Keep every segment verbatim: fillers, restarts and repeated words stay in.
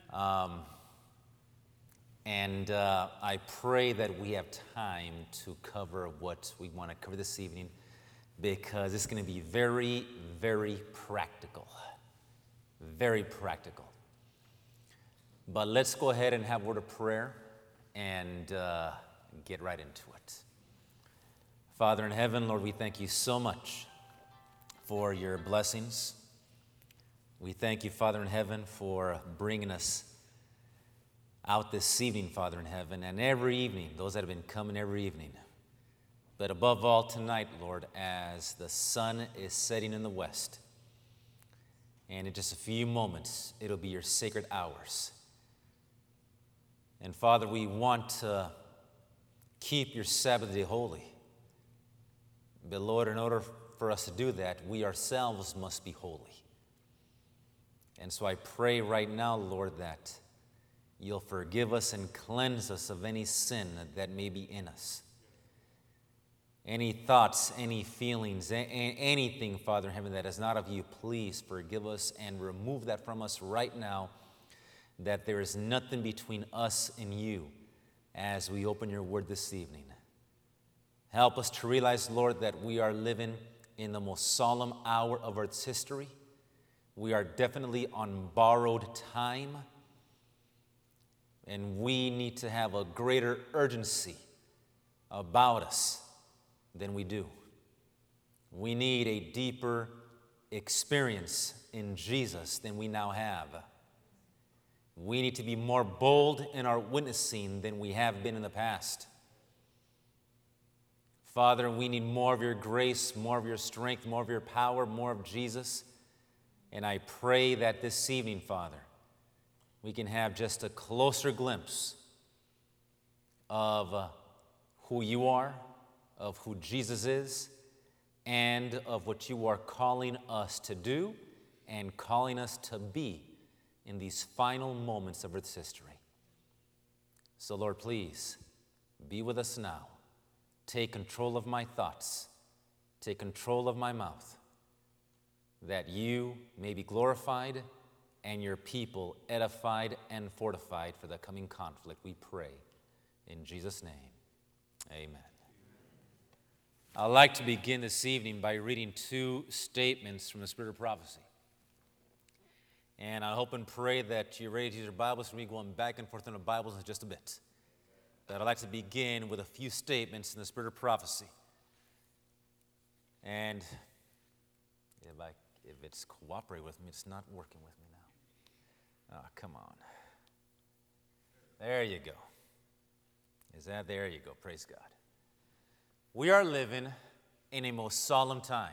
Um, and uh, I pray that we have time to cover what we want to cover this evening, because it's going to be very, very practical. Very practical. But let's go ahead and have a word of prayer and uh, get right into it. Father in heaven, Lord, we thank you so much for your blessings. We thank you, Father in heaven, for bringing us out this evening, Father in heaven, and every evening, those that have been coming every evening. But above all tonight, Lord, as the sun is setting in the west, and in just a few moments, it'll be your sacred hours. And Father, we want to keep your Sabbath day holy. But Lord, in order for us to do that, we ourselves must be holy. And so I pray right now, Lord, that you'll forgive us and cleanse us of any sin that may be in us. Any thoughts, any feelings, a- a- anything, Father in heaven, that is not of you, please forgive us and remove that from us right now, that there is nothing between us and you as we open your word this evening. Help us to realize, Lord, that we are living in the most solemn hour of Earth's history. We are definitely on borrowed time, and we need to have a greater urgency about us than we do. We need a deeper experience in Jesus than we now have. We need to be more bold in our witnessing than we have been in the past. Father, we need more of your grace, more of your strength, more of your power, more of Jesus. And I pray that this evening, Father, we can have just a closer glimpse of uh, who you are, of who Jesus is, and of what you are calling us to do and calling us to be in these final moments of Earth's history. So, Lord, please be with us now. Take control of my thoughts. Take control of my mouth, that you may be glorified and your people edified and fortified for the coming conflict, we pray. In Jesus' name, amen. I'd like to begin this evening by reading two statements from the Spirit of Prophecy. And I hope and pray that you're ready to use your Bibles for me going back and forth in the Bibles in just a bit. But I'd like to begin with a few statements in the Spirit of Prophecy. And if, I, if it's cooperating with me, it's not working with me now. Oh, come on. There you go. Is that, there you go, praise God. We are living in a most solemn time.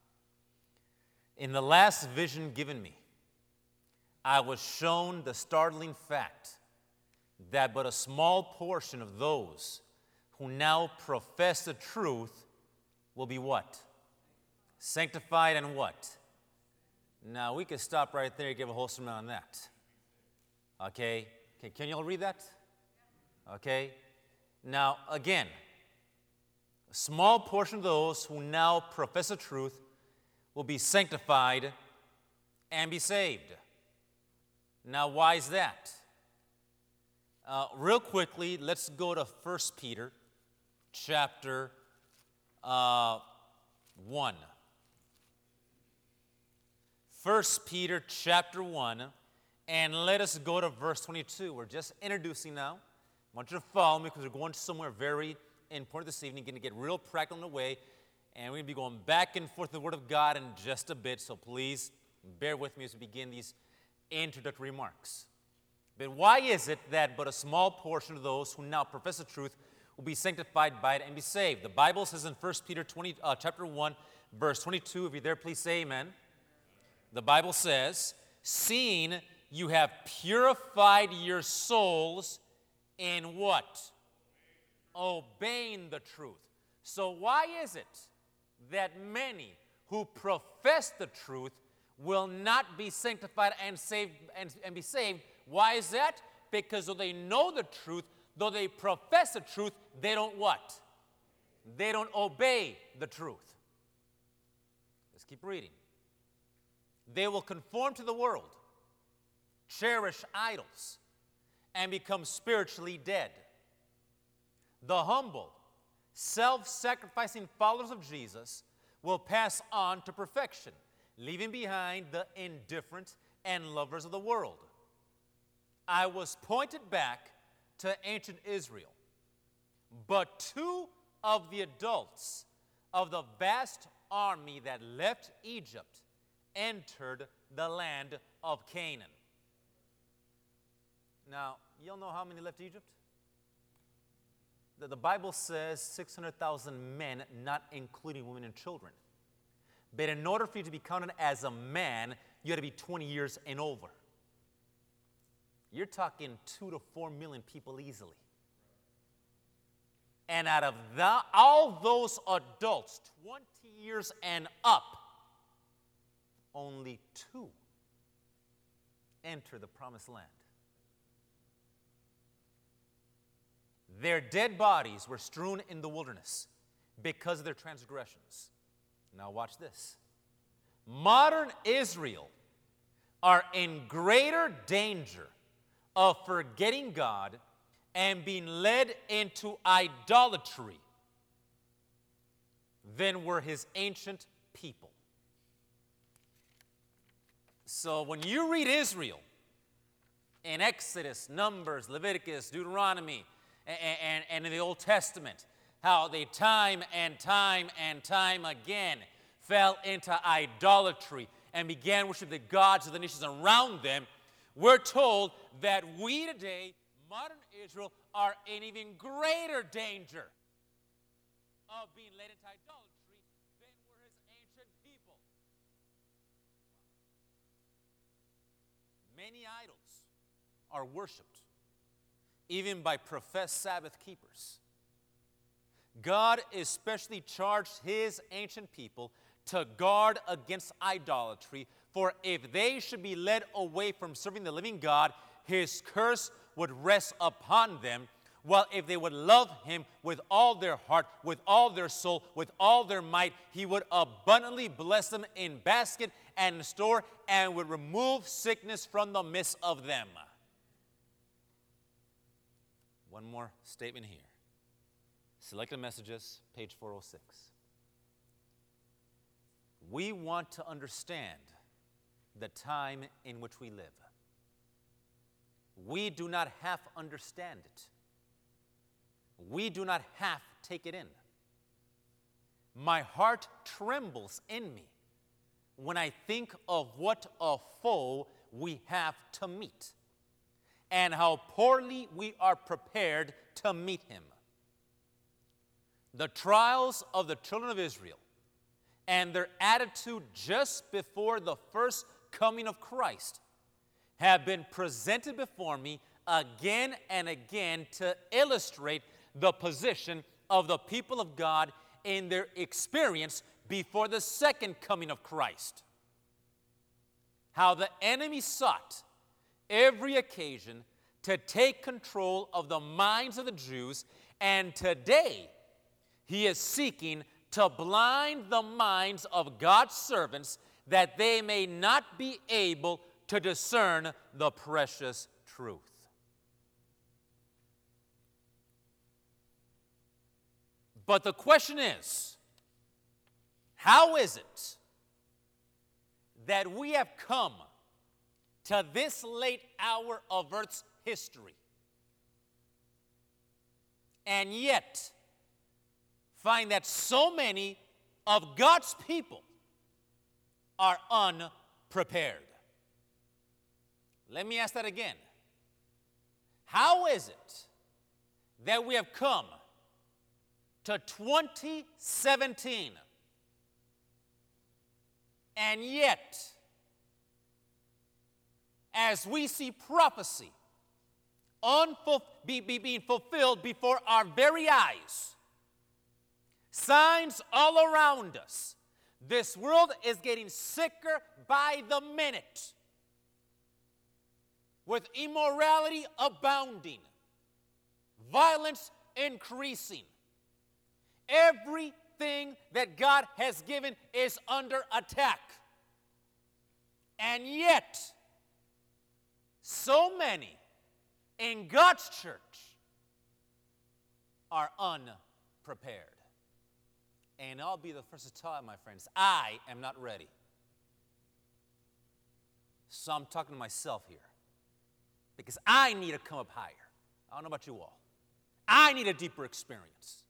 In the last vision given me, I was shown the startling fact that but a small portion of those who now profess the truth will be what? Sanctified and what? Now, we could stop right there and give a whole sermon on that. Okay? Okay, can you all read that? Okay? Now, again, a small portion of those who now profess the truth will be sanctified and be saved. Now, why is that? Uh, real quickly, let's go to First Peter chapter uh, one. First Peter chapter one, and let us go to verse twenty-two. We're just introducing now. I want you to follow me because we're going somewhere very important this evening, going to get real practical in the way, and we're going to be going back and forth the Word of God in just a bit, so please bear with me as we begin these introductory remarks. But why is it that but a small portion of those who now profess the truth will be sanctified by it and be saved? The Bible says in First Peter twenty, uh, chapter one, verse twenty-two, if you're there, please say amen. The Bible says, seeing you have purified your souls in what? Obeying the truth. So why is it that many who profess the truth will not be sanctified and saved and, and be saved? Why is that? Because though they know the truth, though they profess the truth, they don't what? They don't obey the truth. Let's keep reading. They will conform to the world, cherish idols, and become spiritually dead. The humble, self-sacrificing followers of Jesus will pass on to perfection, leaving behind the indifferent and lovers of the world. I was pointed back to ancient Israel, but two of the adults of the vast army that left Egypt entered the land of Canaan. Now, you'll know how many left Egypt? The, the Bible says six hundred thousand men, not including women and children. But in order for you to be counted as a man, you had to be twenty years and over. You're talking two to four million people easily. And out of the, all those adults, twenty years and up, only two enter the promised land. Their dead bodies were strewn in the wilderness because of their transgressions. Now watch this. Modern Israel are in greater danger of forgetting God and being led into idolatry than were his ancient people. So when you read Israel in Exodus, Numbers, Leviticus, Deuteronomy, and, and, and in the Old Testament, how they time and time and time again fell into idolatry and began worshiping the gods of the nations around them, we're told that we today, modern Israel, are in even greater danger of being led into idolatry than were his ancient people. Many idols are worshipped, even by professed Sabbath keepers. God especially charged his ancient people to guard against idolatry, for if they should be led away from serving the living God, his curse would rest upon them, while if they would love him with all their heart, with all their soul, with all their might, he would abundantly bless them in basket and in store, and would remove sickness from the midst of them. One more statement here. Selected Messages, page four oh six. We want to understand the time in which we live. We do not half understand it. We do not half take it in. My heart trembles in me when I think of what a foe we have to meet and how poorly we are prepared to meet him. The trials of the children of Israel and their attitude just before the first coming of Christ have been presented before me again and again to illustrate the position of the people of God in their experience before the second coming of Christ. How the enemy sought every occasion to take control of the minds of the Jews, and today he is seeking to blind the minds of God's servants that they may not be able to discern the precious truth. But the question is, how is it that we have come to this late hour of Earth's history and yet find that so many of God's people are unprepared? Let me ask that again. How is it that we have come to twenty seventeen and yet, as we see prophecy unful- be, be being fulfilled before our very eyes, signs all around us, this world is getting sicker by the minute, with immorality abounding, violence increasing. Everything that God has given is under attack. And yet, So many in God's church are unprepared. And I'll be the first to tell you, my friends, I am not ready. So I'm talking to myself here. Because I need to come up higher. I don't know about you all. I need a deeper experience.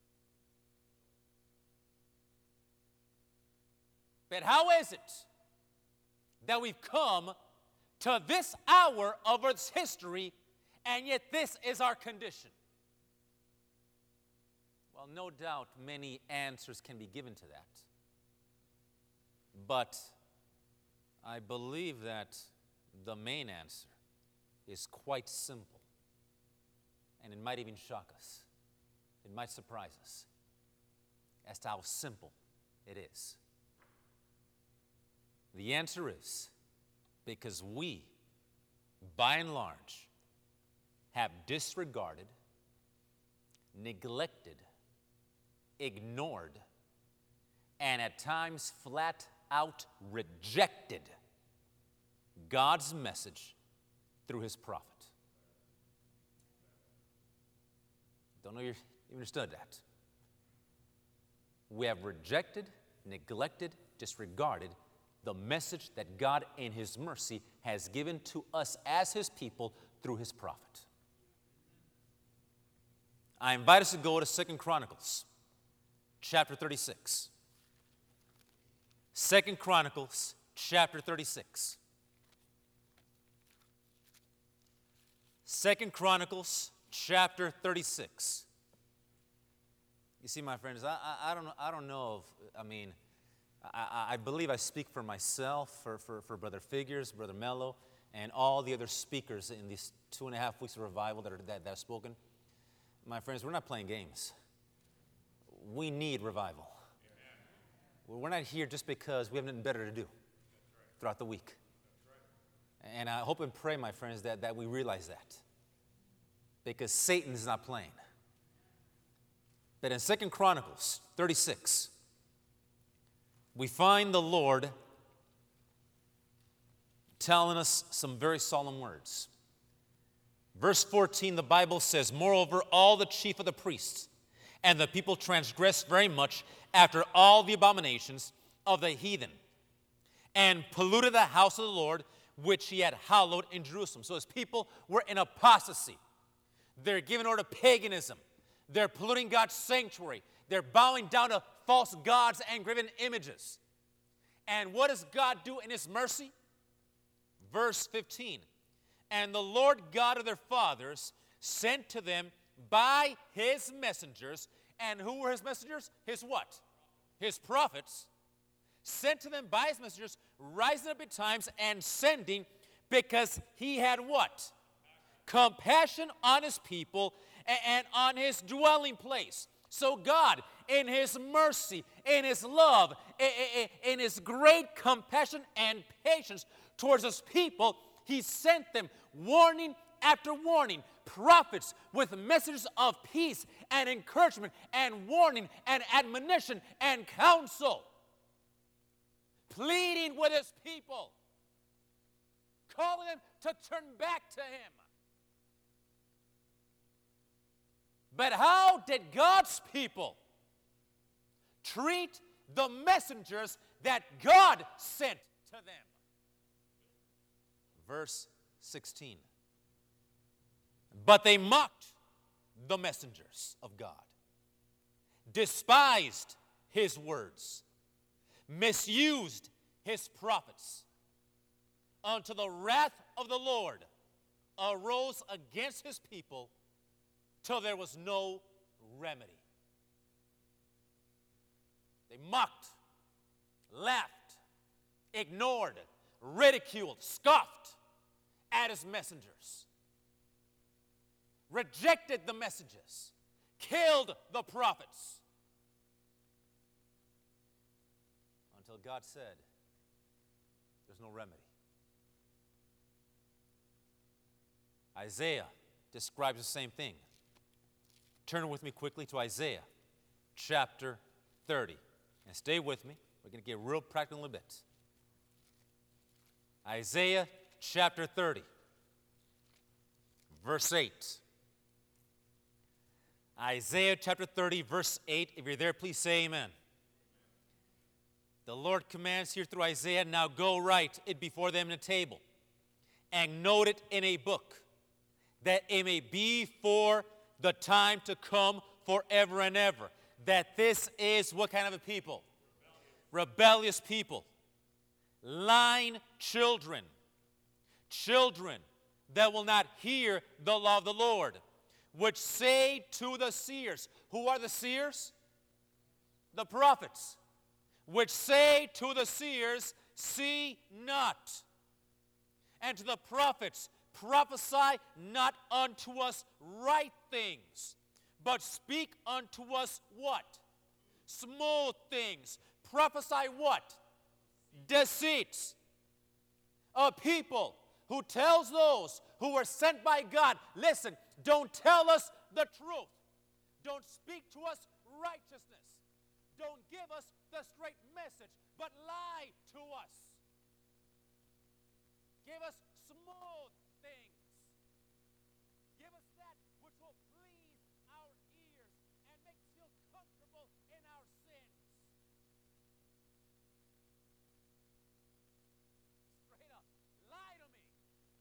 But how is it that we've come to this hour of Earth's history, and yet this is our condition? Well, no doubt many answers can be given to that. But I believe that the main answer is quite simple. And it might even shock us. It might surprise us as to how simple it is. The answer is because we, by and large, have disregarded, neglected, ignored, and at times flat out rejected God's message through his prophet. Don't know you understood that. We have rejected, neglected, disregarded the message that God in his mercy has given to us as his people through his prophet. I invite us to go to Second Chronicles chapter thirty-six. Second Chronicles chapter thirty-six. Second Chronicles chapter thirty-six. You see, my friends, I, I, I don't know, I don't know if, I mean, I, I believe I speak for myself, for, for, for Brother Figures, Brother Mello, and all the other speakers in these two and a half weeks of revival that, are, that, that have spoken. My friends, we're not playing games. We need revival. We're not here just because we have nothing better to do throughout the week. And I hope and pray, my friends, that, that we realize that. Because Satan is not playing. But in Second Chronicles thirty-six, we find the Lord telling us some very solemn words. Verse fourteen, the Bible says, "Moreover, all the chief of the priests and the people transgressed very much after all the abominations of the heathen, and polluted the house of the Lord, which he had hallowed in Jerusalem." So his people were in apostasy. They're giving over to paganism. They're polluting God's sanctuary. They're bowing down to false gods and graven images. And what does God do in his mercy? Verse fifteen, "And the Lord God of their fathers sent to them by his messengers." And who were his messengers? His what? His prophets. Sent to them by his messengers, rising up at times and sending, because he had what? Compassion on his people and on his dwelling place. So God, in his mercy, in his love, in his great compassion and patience towards his people, he sent them warning after warning, prophets with messages of peace and encouragement and warning and admonition and counsel, pleading with his people, calling them to turn back to him. But how did God's people treat the messengers that God sent to them? Verse sixteen. "But they mocked the messengers of God, despised his words, misused his prophets, until the wrath of the Lord arose against his people, till there was no remedy." They mocked, laughed, ignored, ridiculed, scoffed at his messengers, rejected the messages, killed the prophets, until God said, "There's no remedy." Isaiah describes the same thing. Turn with me quickly to Isaiah chapter thirty. And stay with me. We're going to get real practical in a bit. Isaiah chapter thirty. verse eight. Isaiah chapter thirty, verse eight. If you're there, please say amen. The Lord commands here through Isaiah, now go write it before them in a table, and note it in a book, that it may be for the time to come forever and ever. That this is what kind of a people? Rebellious, Rebellious people. Lying children. Children that will not hear the law of the Lord, which say to the seers. Who are the seers? The prophets. Which say to the seers, see not. And to the prophets, prophesy not unto us right things, but speak unto us what? Smooth things. Prophesy what? Deceits. A people who tells those who were sent by God, listen, don't tell us the truth. Don't speak to us righteousness. Don't give us the straight message, but lie to us. Give us smooth things. Give us that which will please our ears and make us feel comfortable in our sins. Straight up, lie to me.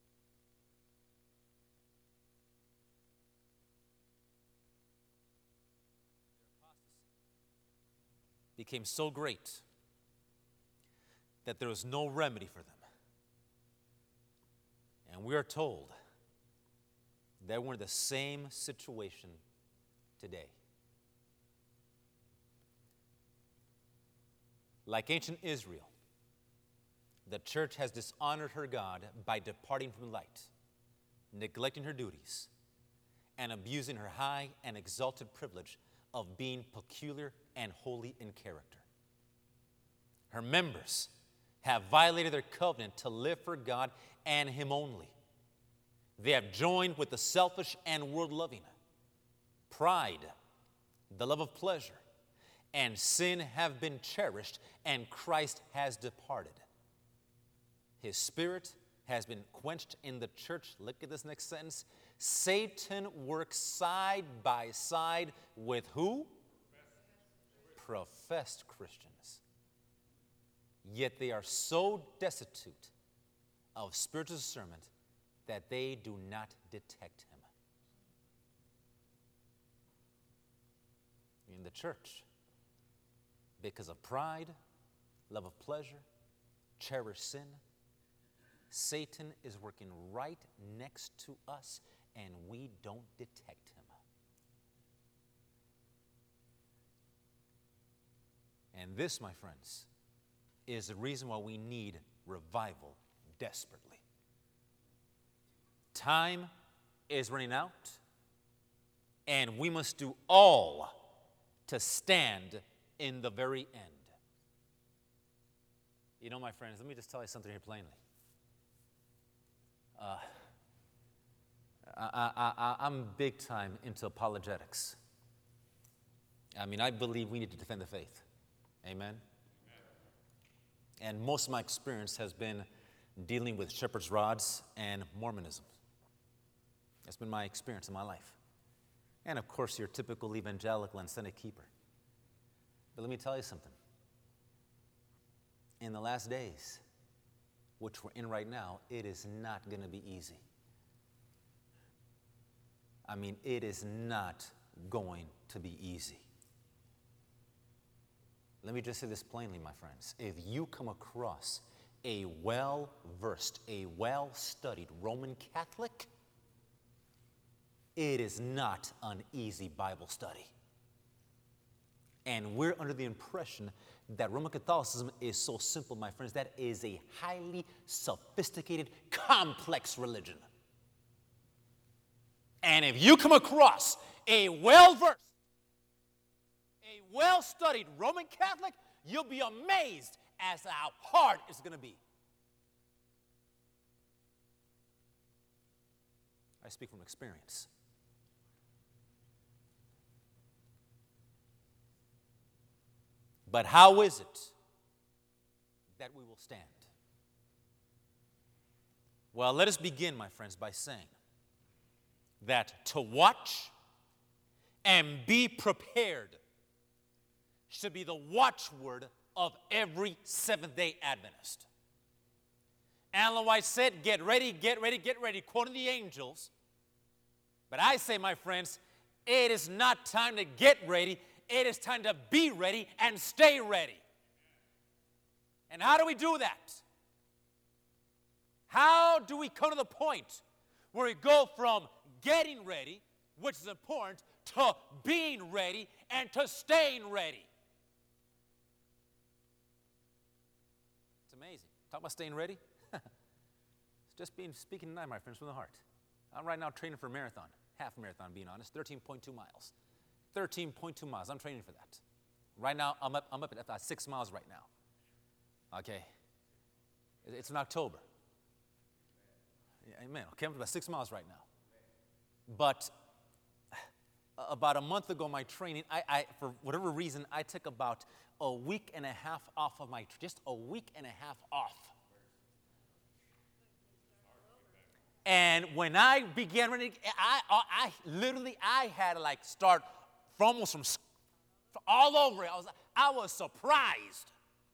Became so great that there was no remedy for them. And we are told that we're in the same situation today. Like ancient Israel, the church has dishonored her God by departing from the light, neglecting her duties, and abusing her high and exalted privilege of being peculiar and holy in character. Her members have violated their covenant to live for God and Him only. They have joined with the selfish and world-loving. Pride, the love of pleasure, and sin have been cherished, and Christ has departed. His spirit has been quenched in the church. Look at this next sentence. Satan works side by side with who? Professed Christians. Yet they are so destitute of spiritual discernment that they do not detect him. In the church, because of pride, love of pleasure, cherish sin, Satan is working right next to us, and we don't detect him. And this, my friends, is the reason why we need revival desperately. Time is running out, and we must do all to stand in the very end. You know, my friends, let me just tell you something here plainly. Uh, I, I, I, I'm big time into apologetics. I mean, I believe we need to defend the faith. Amen? And most of my experience has been dealing with shepherd's rods and Mormonism. That's been my experience in my life. And of course, your typical evangelical and Senate keeper. But let me tell you something. In the last days, which we're in right now, it is not going to be easy. I mean, it is not going to be easy. Let me just say this plainly, my friends. If you come across a well-versed, a well-studied Roman Catholic, it is not an easy Bible study. And we're under the impression that Roman Catholicism is so simple, my friends. That is a highly sophisticated, complex religion. And if you come across a well-versed, a well-studied Roman Catholic, you'll be amazed as to how hard it's going to be. I speak from experience. But how is it that we will stand? Well, let us begin, my friends, by saying that to watch and be prepared should be the watchword of every Seventh-day Adventist. Ellen White said, get ready, get ready, get ready, quoting the angels. But I say, my friends, it is not time to get ready. It is time to be ready and stay ready. And how do we do that? How do we come to the point where we go from getting ready, which is important, to being ready and to staying ready? It's amazing. Talk about staying ready. It's just being speaking tonight, my friends, from the heart. I'm right now training for a marathon, half marathon, being honest, thirteen point two miles. thirteen point two miles. I'm training for that. Right now, I'm up, I'm up at uh, six miles right now. Okay. It's in October. Yeah, amen. Okay, I'm about six miles right now. But about a month ago, my training, I, I, for whatever reason, I took about a week and a half off of my, just a week and a half off. And when I began running, I, I, I literally, I had to like start from almost from all over it. I was, I was surprised.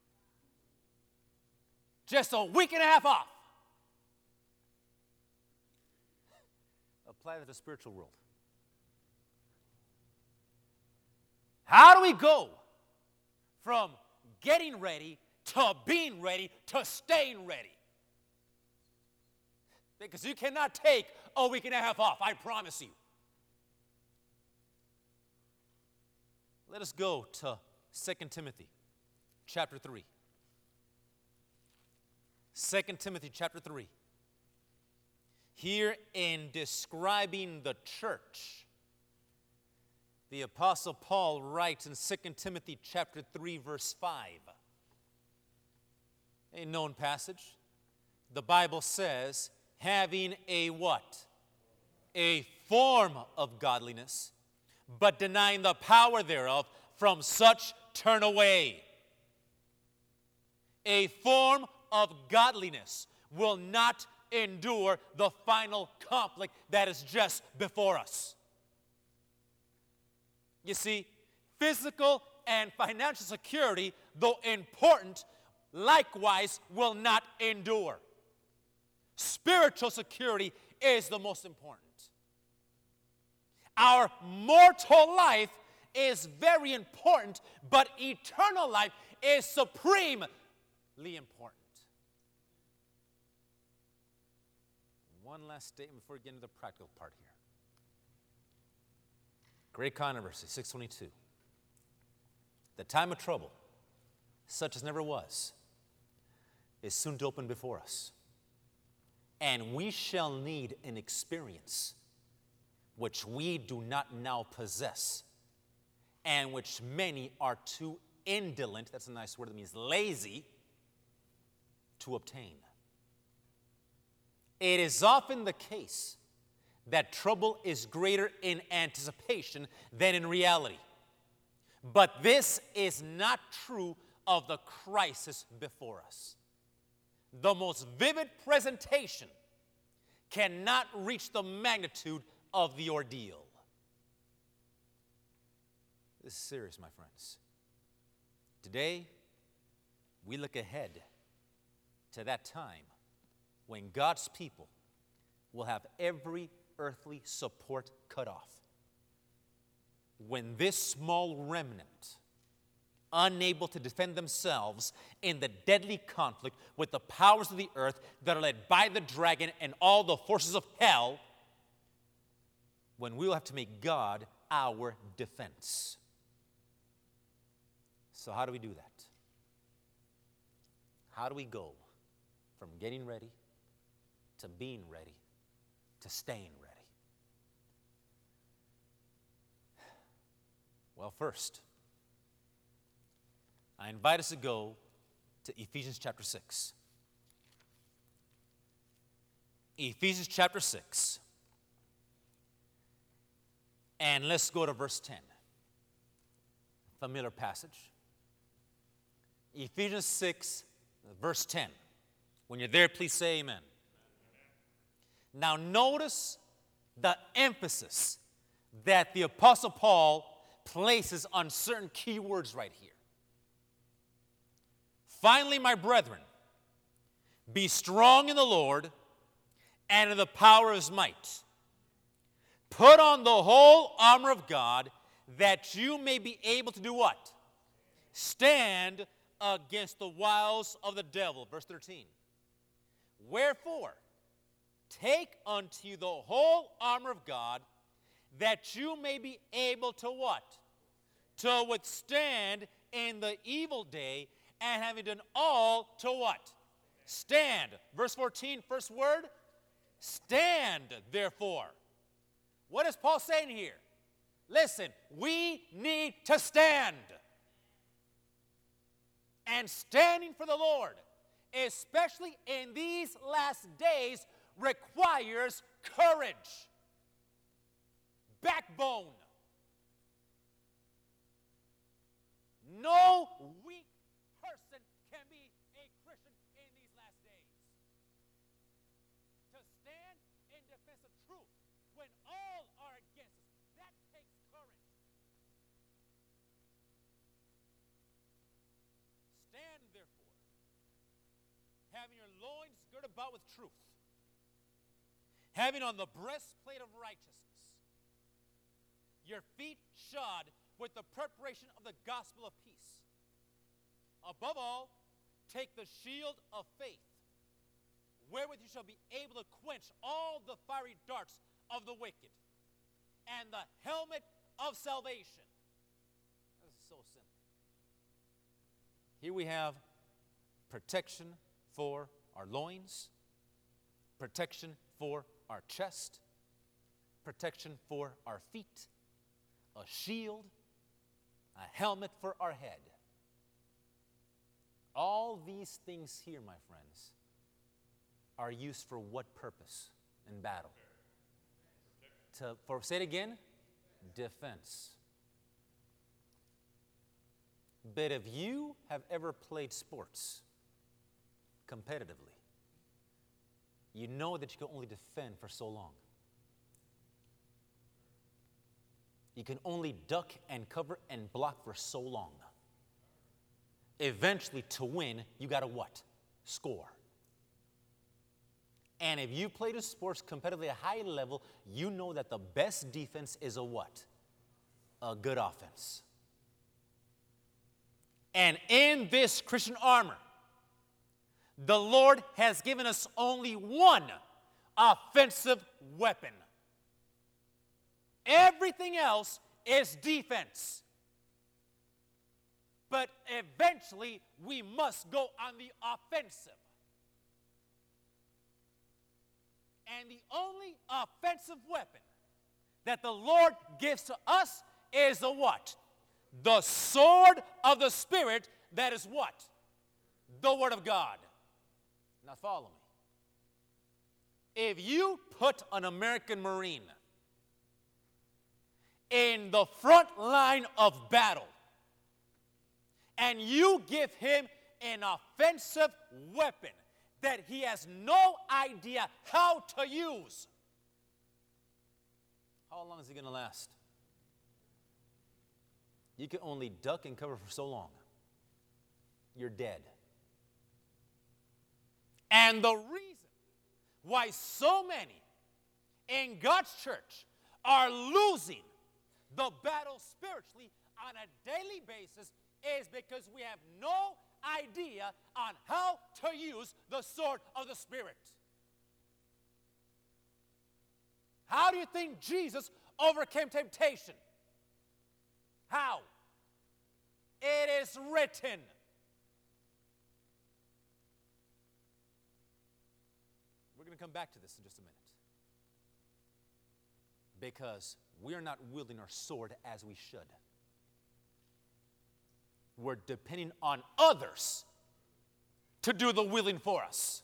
Just a week and a half off. Apply that to the spiritual world. How do we go from getting ready to being ready to staying ready? Because you cannot take a week and a half off, I promise you. Let us go to Second Timothy chapter three. Second Timothy chapter three. Here in describing the church, the Apostle Paul writes in Second Timothy chapter three, verse five. A known passage. The Bible says, having a what? A form of godliness, but denying the power thereof, from such turn away. A form of godliness will not endure the final conflict that is just before us. You see, physical and financial security, though important, likewise will not endure. Spiritual security is the most important. Our mortal life is very important, but eternal life is supremely important. One last statement before we get into the practical part here. Great controversy, six twenty-two. The time of trouble, such as never was, is soon to open before us. And we shall need an experience which we do not now possess, and which many are too indolent, that's a nice word that means lazy, to obtain. It is often the case that trouble is greater in anticipation than in reality. But this is not true of the crisis before us. The most vivid presentation cannot reach the magnitude of the ordeal. This is serious, my friends. Today, we look ahead to that time when God's people will have every earthly support cut off. When this small remnant, unable to defend themselves in the deadly conflict with the powers of the earth that are led by the dragon and all the forces of hell, when we will have to make God our defense. So how do we do that? How do we go from getting ready to being ready to staying ready? Well, first, I invite us to go to Ephesians chapter six. Ephesians chapter six. And let's go to verse ten. Familiar passage. Ephesians six, verse ten. When you're there, please say amen. Now notice the emphasis that the Apostle Paul places on certain key words right here. Finally, my brethren, be strong in the Lord and in the power of his might. Put on the whole armor of God, that you may be able to do what? Stand against the wiles of the devil. Verse thirteen. Wherefore, take unto you the whole armor of God, that you may be able to what? To withstand in the evil day, and having done all, to what? Stand. Verse fourteen, first word. Stand, therefore. What is Paul saying here? Listen, we need to stand. And standing for the Lord, especially in these last days, requires courage, backbone. No weak person can be a Christian in these last days. To stand in defense of truth when all are against us, that takes courage. Stand, therefore, having your loins girt about with truth, having on the breastplate of righteousness, your feet shod with the preparation of the gospel of peace. Above all, take the shield of faith, wherewith you shall be able to quench all the fiery darts of the wicked, and the helmet of salvation. This is so simple. Here we have protection for our loins, protection for our chest, protection for our feet, a shield, a helmet for our head. All these things here, my friends, are used for what purpose in battle? To, for, say it again, defense. But if you have ever played sports competitively, you know that you can only defend for so long. You can only duck and cover and block for so long. Eventually, to win, you got to what? Score. And if you play the sports competitively at a high level, you know that the best defense is a what? A good offense. And in this Christian armor, the Lord has given us only one offensive weapon. Everything else is defense. But eventually, we must go on the offensive. And the only offensive weapon that the Lord gives to us is the what? The sword of the Spirit, that is what? The Word of God. Now follow me. If you put an American Marine in the front line of battle, and you give him an offensive weapon that he has no idea how to use, how long is he going to last? You can only duck and cover for so long. You're dead. And the reason why so many in God's church are losing the battle spiritually on a daily basis is because we have no idea on how to use the sword of the Spirit. How do you think Jesus overcame temptation? How? It is written. We're going to come back to this in just a minute. Because we are not wielding our sword as we should. We're depending on others to do the wielding for us.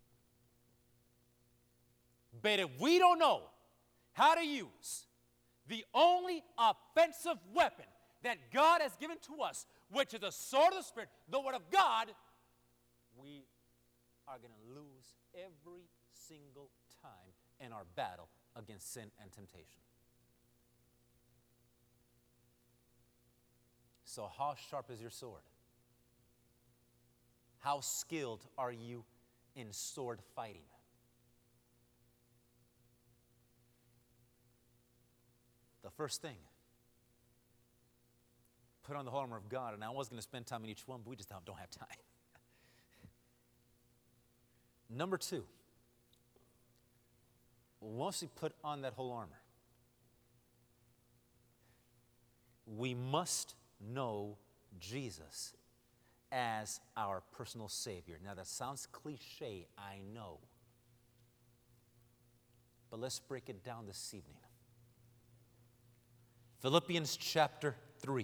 But if we don't know how to use the only offensive weapon that God has given to us, which is the sword of the Spirit, the Word of God, we are going to lose every single time in our battle against sin and temptation. So how sharp is your sword? How skilled are you in sword fighting? The first thing, put on the whole armor of God. And I was going to spend time in each one, but we just don't, don't have time. Number two, once we put on that whole armor, we must know Jesus as our personal Savior. Now that sounds cliche, I know. But let's break it down this evening. Philippians chapter three.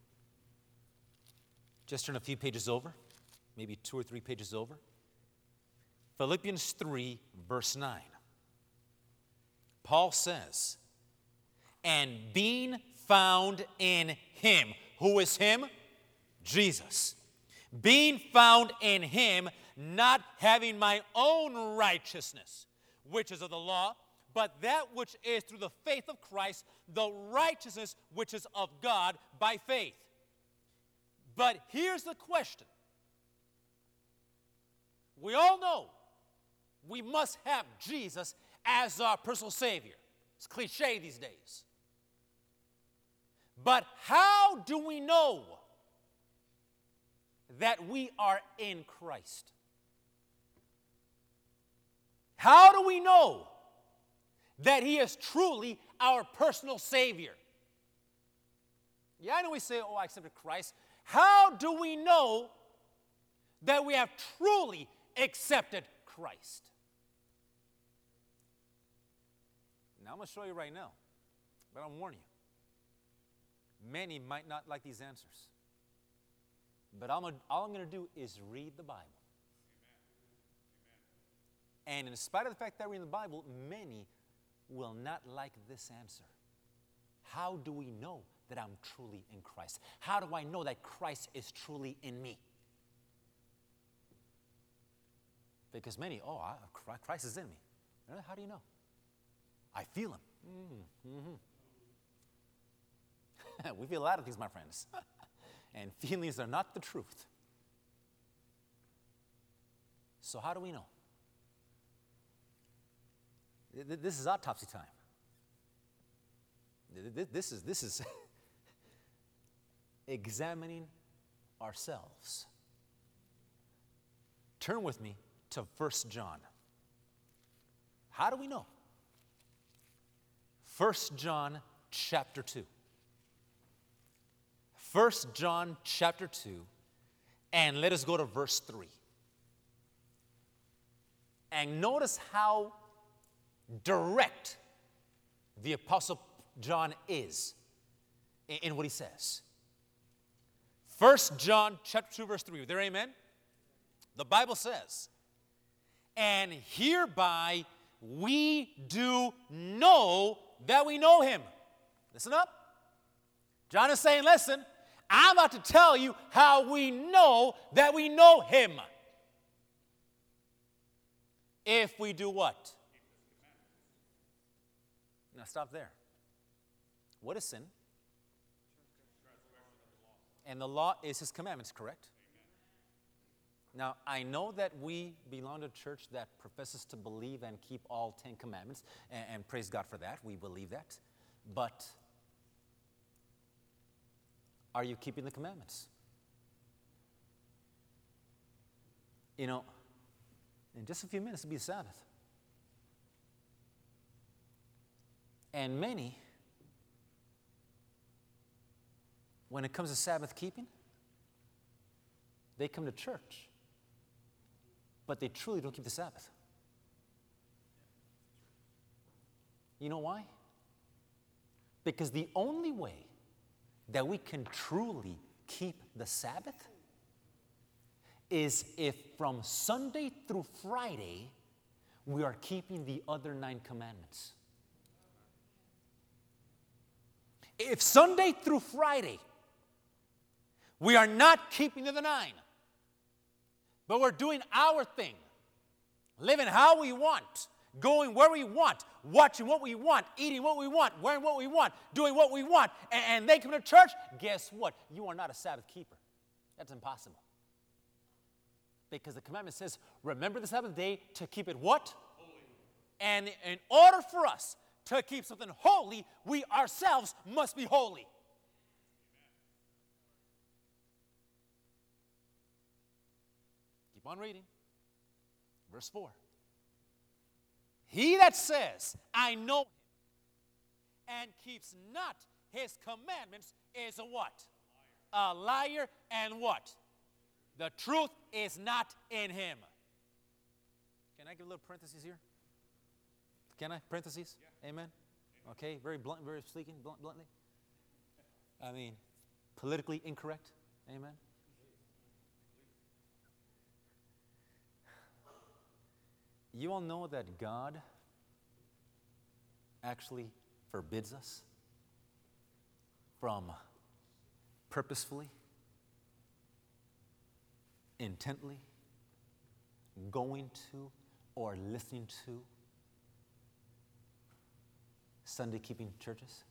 Just turn a few pages over, maybe two or three pages over. Philippians three, verse nine. Paul says, and being found in him. Who is him? Jesus. Being found in him, not having my own righteousness, which is of the law, but that which is through the faith of Christ, the righteousness which is of God by faith. But here's the question. We all know we must have Jesus as our personal Savior. It's cliche these days. But how do we know that we are in Christ? How do we know that He is truly our personal Savior? Yeah, I know we say, oh, I accepted Christ. How do we know that we have truly accepted Christ? Now, I'm going to show you right now, but I'm warning you. Many might not like these answers. But I'm gonna, all I'm going to do is read the Bible. Amen. And in spite of the fact that I read the Bible, many will not like this answer. How do we know that I'm truly in Christ? How do I know that Christ is truly in me? Because many, oh, I, Christ is in me. How do you know? I feel Him. Mm, mm-hmm. We feel a lot of things, my friends. And feelings are not the truth. So how do we know? This is autopsy time. This is, this is examining ourselves. Turn with me to First John. How do we know? First John chapter two. First John chapter two, and let us go to verse three. And notice how direct the Apostle John is in, in what he says. First John chapter two, verse three. There, amen? The Bible says, and hereby we do know that we know Him. Listen up. John is saying, listen, I'm about to tell you how we know that we know Him. If we do what? Now stop there. What is sin? And the law is His commandments, correct? Now, I know that we belong to a church that professes to believe and keep all Ten Commandments, and, and praise God for that. We believe that. But are you keeping the commandments? You know, in just a few minutes it'll be Sabbath. And many, when it comes to Sabbath keeping, they come to church, but they truly don't keep the Sabbath. You know why? Because the only way that we can truly keep the Sabbath is if from Sunday through Friday we are keeping the other nine commandments. If Sunday through Friday we are not keeping the other nine, but we're doing our thing, living how we want, going where we want, watching what we want, eating what we want, wearing what we want, doing what we want, and, and they come to church, guess what? You are not a Sabbath keeper. That's impossible. Because the commandment says, remember the Sabbath day to keep it what? Holy. And in order for us to keep something holy, we ourselves must be holy. Keep on reading. Verse four. He that says, I know him, and keeps not his commandments is a what? A liar. A liar and what? The truth is not in him. Can I give a little parenthesis here? Can I? Parentheses? Yeah. Amen? Okay, very blunt, very speaking, blunt, bluntly. I mean, politically incorrect. Amen? You all know that God actually forbids us from purposefully, intently going to or listening to Sunday keeping churches?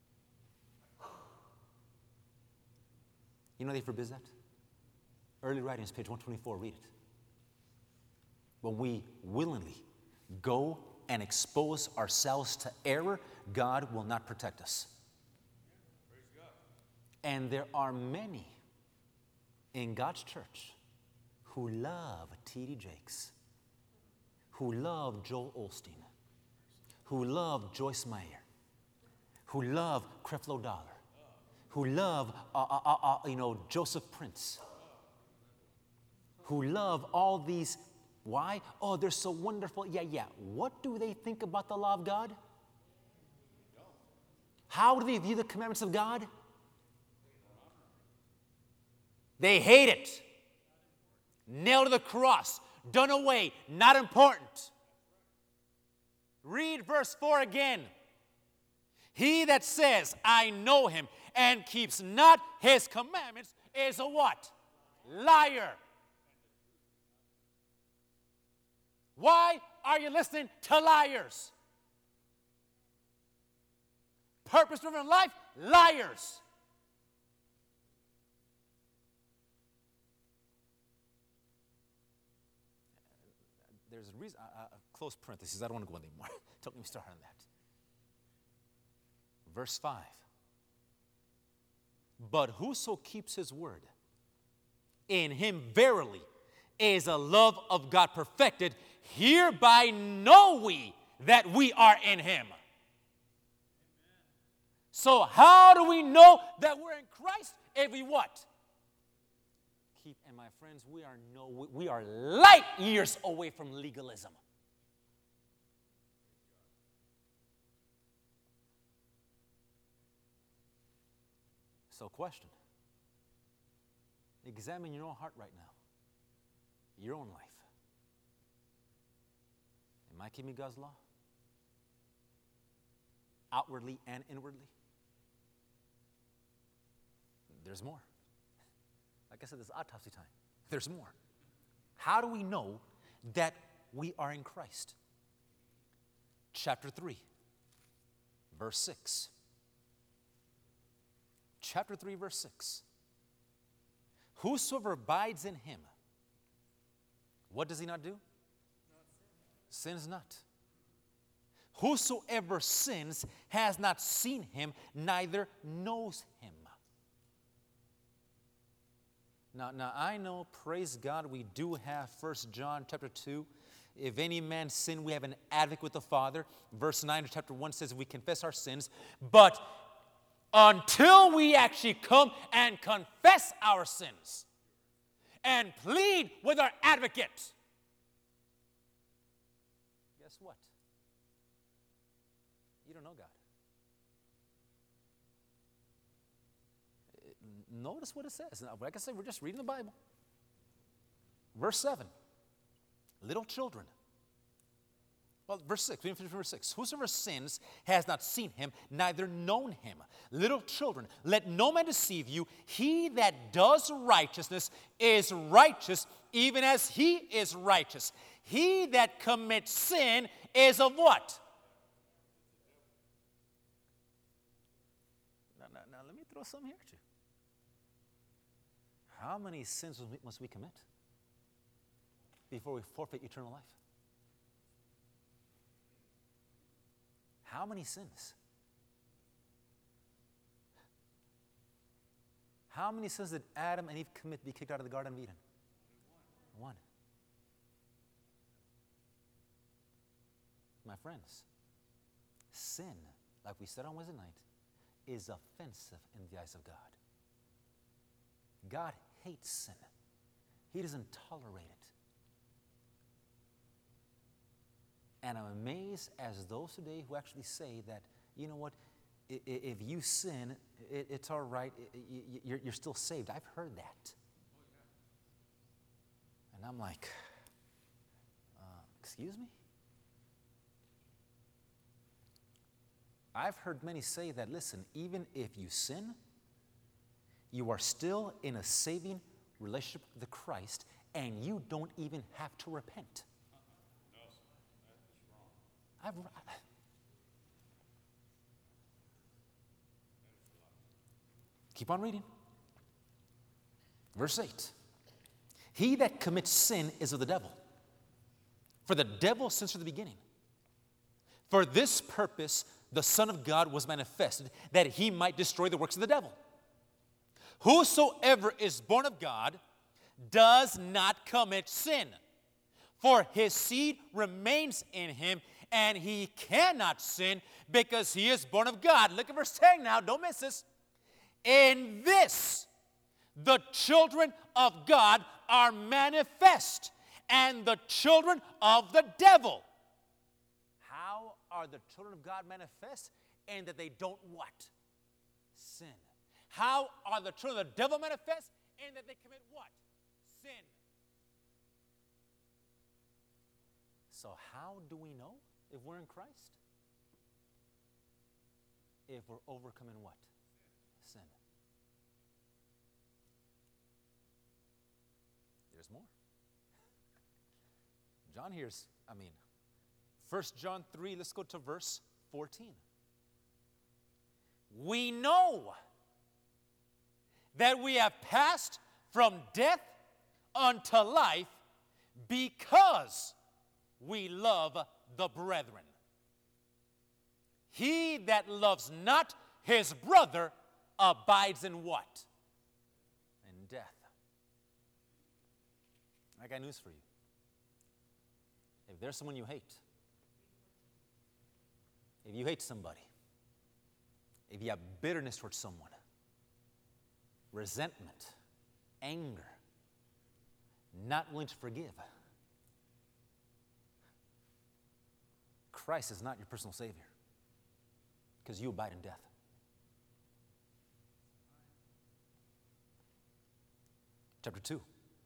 You know they forbids that? Early writings, page one twenty-four, read it. When we willingly go and expose ourselves to error, God will not protect us. Praise God. And there are many in God's church who love T D Jakes, who love Joel Osteen, who love Joyce Meyer, who love Creflo Dollar, who love uh, uh, uh, uh, you know Joseph Prince, who love all these. Why? Oh, they're so wonderful. Yeah, yeah. What do they think about the law of God? How do they view the commandments of God? They hate it. Nailed to the cross. Done away. Not important. Read verse four again. He that says, I know him, and keeps not his commandments is a what? Liar. Why are you listening to liars? Purpose-driven life, liars. There's a reason, uh, uh, close parentheses, I don't want to go anymore. Don't get me started on that. Verse five. But whoso keeps his word, in him verily is a love of God perfected. Hereby know we that we are in him. Amen. So how do we know that we're in Christ? If we what? Keep, and my friends, we are no, we are light years away from legalism. So question. Examine your own heart right now. Your own life. Am I keeping God's law? Outwardly and inwardly? There's more. Like I said, this is autopsy time. There's more. How do we know that we are in Christ? Chapter three, verse six. Chapter three, verse six. Whosoever abides in him, what does he not do? Sins not. Whosoever sins has not seen him, neither knows him. Now, now I know, praise God, we do have First John chapter two. If any man sin, we have an advocate with the Father. Verse nine of chapter one says we confess our sins. But until we actually come and confess our sins and plead with our advocate, guess what? You don't know God. Notice what it says. Now, like I said, we're just reading the Bible. Verse seven. Little children. Well, verse six. We finish verse six. Whosoever sins has not seen him, neither known him. Little children, let no man deceive you. He that does righteousness is righteous, even as he is righteous. He that commits sin is of what? Now, now, now let me throw some here at you. How many sins must we commit before we forfeit eternal life? How many sins? How many sins did Adam and Eve commit to be kicked out of the Garden of Eden? One. My friends, sin, like we said on Wednesday night, is offensive in the eyes of God. God hates sin. He doesn't tolerate it. And I'm amazed as those today who actually say that, you know what, if you sin, it's all right, you're still saved. I've heard that. And I'm like, uh, excuse me? I've heard many say that, listen, even if you sin, you are still in a saving relationship with Christ, and you don't even have to repent. I've, keep on reading. Verse eight. He that commits sin is of the devil. For the devil since from the beginning. For this purpose the Son of God was manifested, that he might destroy the works of the devil. Whosoever is born of God does not commit sin, for his seed remains in him, and he cannot sin because he is born of God. Look at verse ten now, don't miss this. In this, the children of God are manifest, and the children of the devil. How are the children of God manifest? In that they don't what? Sin. How are the children of the devil manifest? In that they commit what? Sin. So how do we know if we're in Christ? If we're overcoming what? Sin. There's more. John here's, I mean, First John three, let's go to verse fourteen. We know that we have passed from death unto life because we love the brethren. He that loves not his brother abides in what? In death. I got news for you. If there's someone you hate, if you hate somebody, if you have bitterness towards someone, resentment, anger, not willing to forgive, Christ is not your personal Savior, because you abide in death. Chapter two,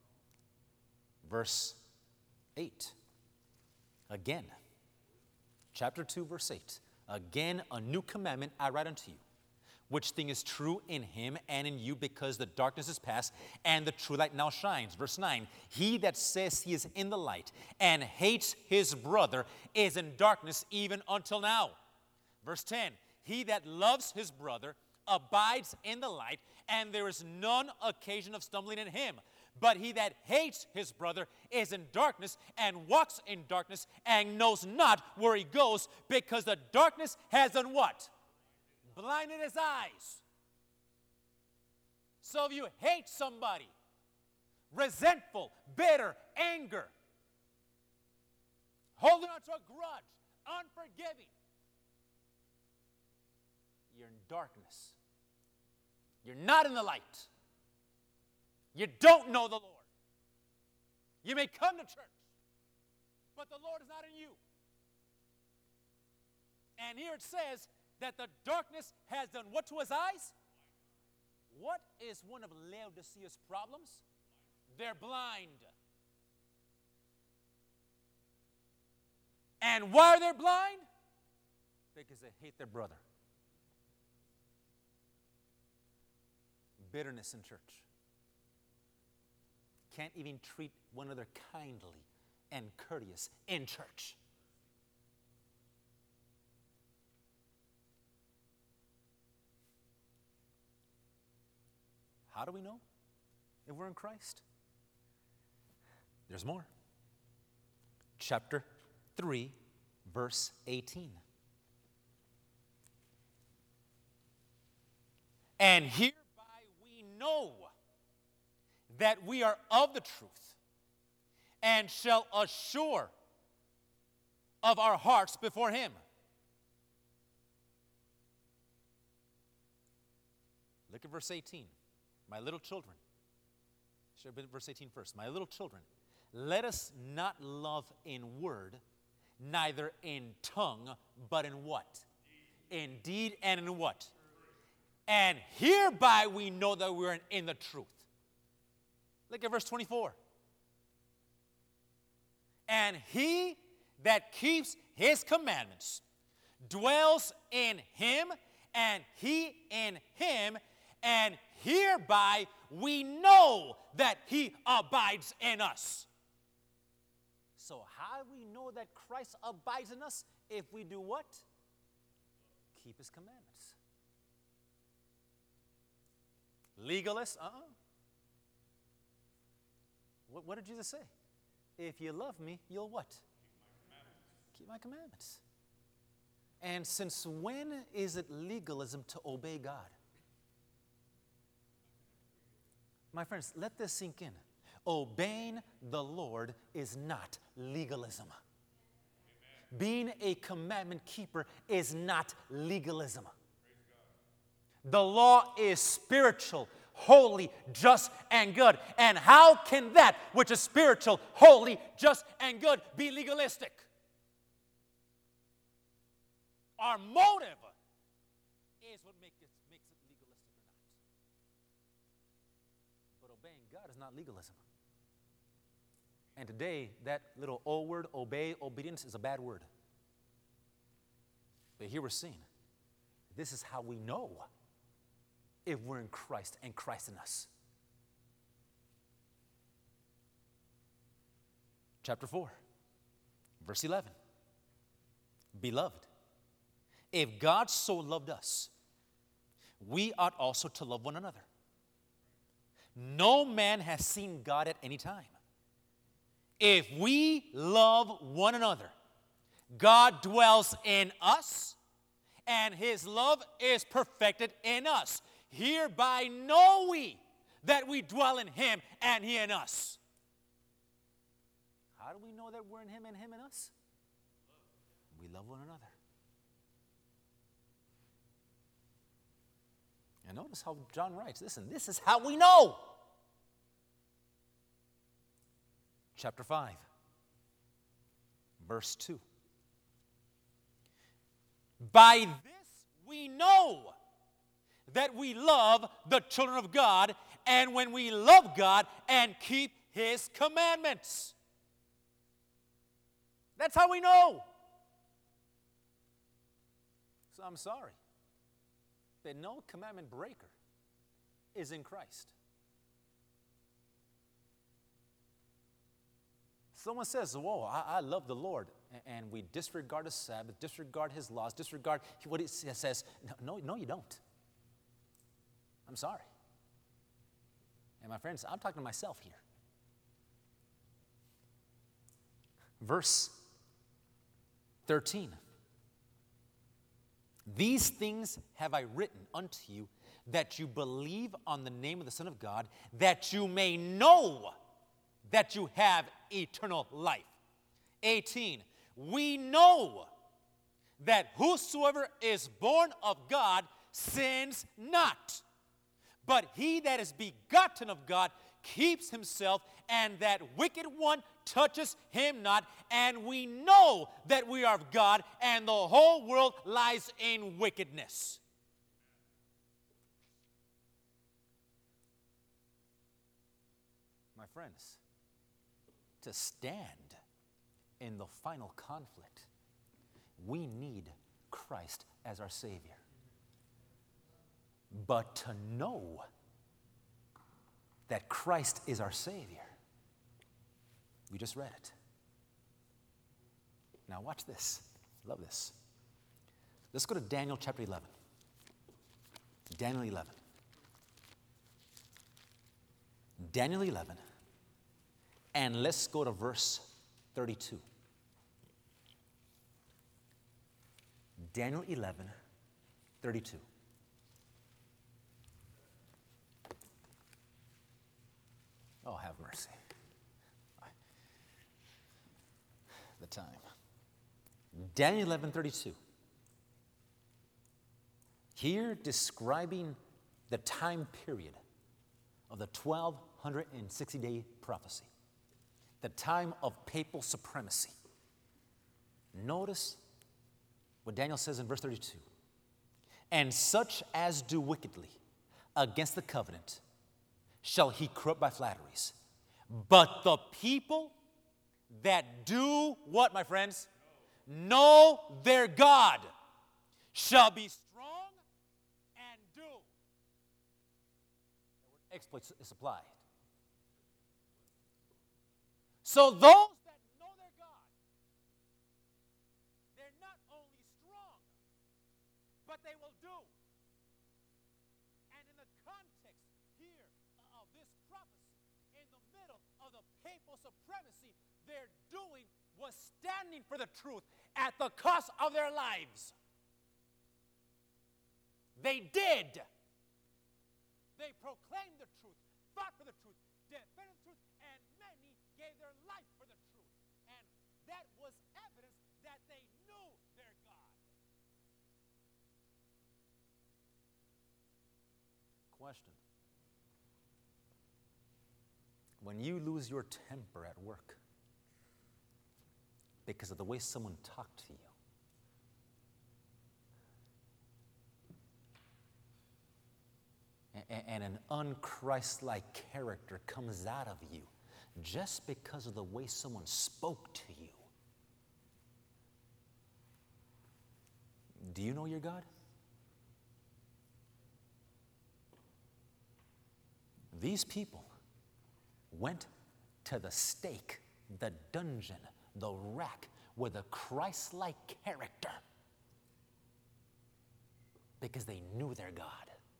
verse eight. Again, chapter two, verse eight. Again, a new commandment I write unto you, which thing is true in him and in you, because the darkness is past and the true light now shines. Verse nine, he that says he is in the light and hates his brother is in darkness even until now. Verse ten, he that loves his brother abides in the light, and there is none occasion of stumbling in him. But he that hates his brother is in darkness and walks in darkness and knows not where he goes, because the darkness has done what? Blinded his eyes. So if you hate somebody, resentful, bitter, anger, holding on to a grudge, unforgiving, you're in darkness. You're not in the light. You don't know the Lord. You may come to church, but the Lord is not in you. And here it says that the darkness has done what to his eyes? What is one of Laodicea's problems? They're blind. And why are they blind? Because they hate their brother. Bitterness in church. Can't even treat one another kindly and courteous in church. How do we know if we're in Christ? There's more. Chapter three, verse eighteen. And hereby we know that we are of the truth, and shall assure of our hearts before him. Look at verse eighteen. My little children. Should have been verse eighteen first. My little children, let us not love in word, neither in tongue, but in what? In deed and in what? And hereby we know that we're in, in the truth. Look at verse twenty-four. And he that keeps his commandments dwells in him, and he in him, and hereby we know that he abides in us. So how do we know that Christ abides in us? If we do what? Keep his commandments. Legalists? Uh-uh. What, what did Jesus say? If you love me, you'll what? Keep my commandments. Keep my commandments. And since when is it legalism to obey God? My friends, let this sink in. Obeying the Lord is not legalism. Amen. Being a commandment keeper is not legalism. The law is spiritual, holy, just, and good. And how can that which is spiritual, holy, just, and good be legalistic? Our motive is what make it, makes it legalistic or not. But obeying God is not legalism. And today, that little O word, obey, obedience, is a bad word. But here we're seeing, this is how we know if we're in Christ and Christ in us. Chapter four, verse eleven. Beloved, if God so loved us, we ought also to love one another. No man has seen God at any time. If we love one another, God dwells in us, and his love is perfected in us. Hereby know we that we dwell in him and he in us. How do we know that we're in him and him in us? We love one another. And notice how John writes, listen, this is how we know. Chapter five, verse two. By this we know that we love the children of God, and when we love God and keep his commandments. That's how we know. So I'm sorry that no commandment breaker is in Christ. Someone says, whoa, I, I love the Lord, and we disregard his Sabbath, disregard his laws, disregard what he says. No, no, you don't. I'm sorry. And my friends, I'm talking to myself here. Verse thirteen. These things have I written unto you, that you believe on the name of the Son of God, that you may know that you have eternal life. eighteen. We know that whosoever is born of God sins not. But he that is begotten of God keeps himself, and that wicked one touches him not. And we know that we are of God, and the whole world lies in wickedness. My friends, to stand in the final conflict, we need Christ as our Savior. But to know that Christ is our Savior, we just read it. Now watch this. Love this. Let's go to Daniel chapter eleven. Daniel eleven. Daniel eleven, and let's go to verse thirty-two. Daniel eleven, thirty-two. Oh, have mercy. The time. Daniel eleven, thirty-two. Here describing the time period of the twelve sixty day prophecy, the time of papal supremacy. Notice what Daniel says in verse thirty-two. And such as do wickedly against the covenant shall he corrupt by flatteries. But the people that do what, my friends? Know their God shall be strong and do. Exploit is applied. So those that know their God, they're not only strong, but they will do. And in the context here of this prophecy, in the middle of the papal supremacy, their doing was standing for the truth at the cost of their lives. They did. They proclaimed the truth, fought for the truth, defended the truth, and many gave their life for the truth. And that was evidence that they knew their God. Question. When you lose your temper at work because of the way someone talked to you, and an unchristlike character comes out of you just because of the way someone spoke to you, do you know your God? These people went to the stake, the dungeon, the rack with a Christ-like character because they knew their God.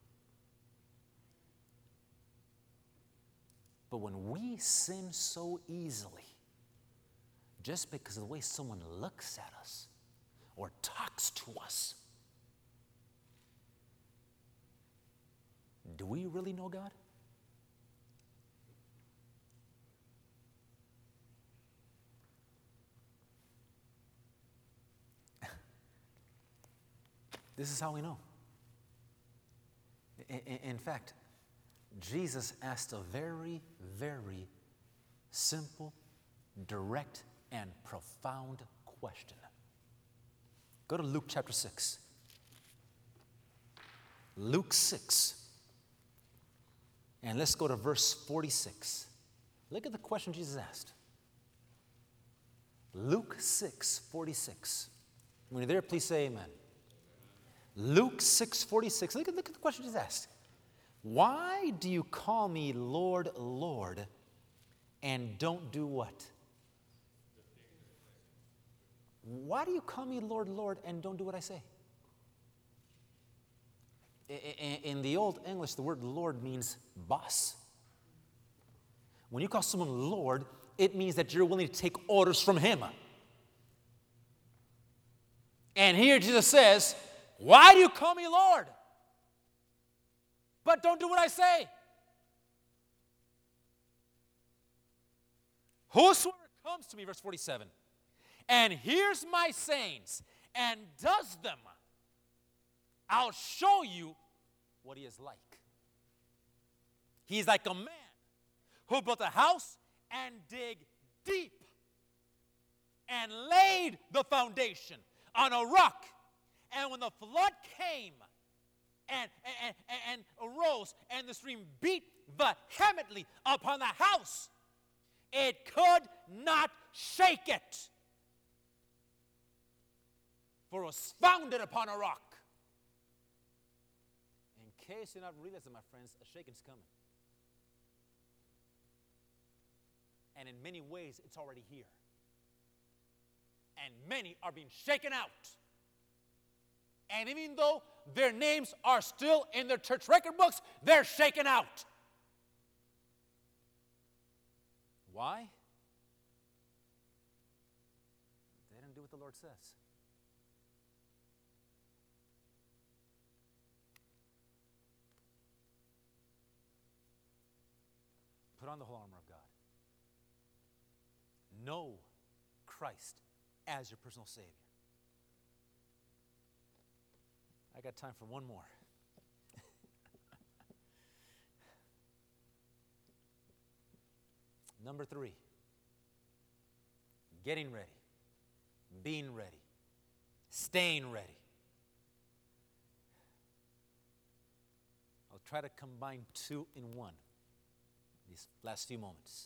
But when we sin so easily, just because of the way someone looks at us or talks to us, do we really know God? This is how we know. In, in fact, Jesus asked a very, very simple, direct, and profound question. Go to Luke chapter six. Luke six. And let's go to verse forty-six. Look at the question Jesus asked. Luke six, forty-six. When you're there, please say amen. Luke six, forty-six. Look at, look at the question Jesus asked. Why do you call me Lord, Lord, and don't do what? Why do you call me Lord, Lord, and don't do what I say? In the Old English, the word Lord means boss. When you call someone Lord, it means that you're willing to take orders from him. And here Jesus says, why do you call me Lord? But don't do what I say. Whosoever comes to me, verse forty-seven, and hears my sayings and does them, I'll show you what he is like. He's like a man who built a house and dig deep and laid the foundation on a rock. And when the flood came and, and, and, and arose and the stream beat vehemently upon the house, it could not shake it, for it was founded upon a rock. In case you're not realizing, my friends, a shaking's coming. And in many ways, it's already here. And many are being shaken out. And even though their names are still in their church record books, they're shaken out. Why? They didn't do what the Lord says. Put on the whole armor of God. Know Christ as your personal Savior. I got time for one more. Number three, getting ready, being ready, staying ready. I'll try to combine two in one these last few moments.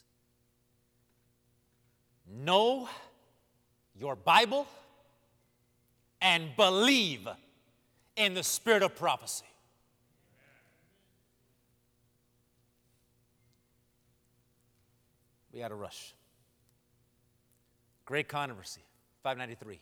Know your Bible and believe in the spirit of prophecy. We got to rush. Great Controversy, five ninety-three.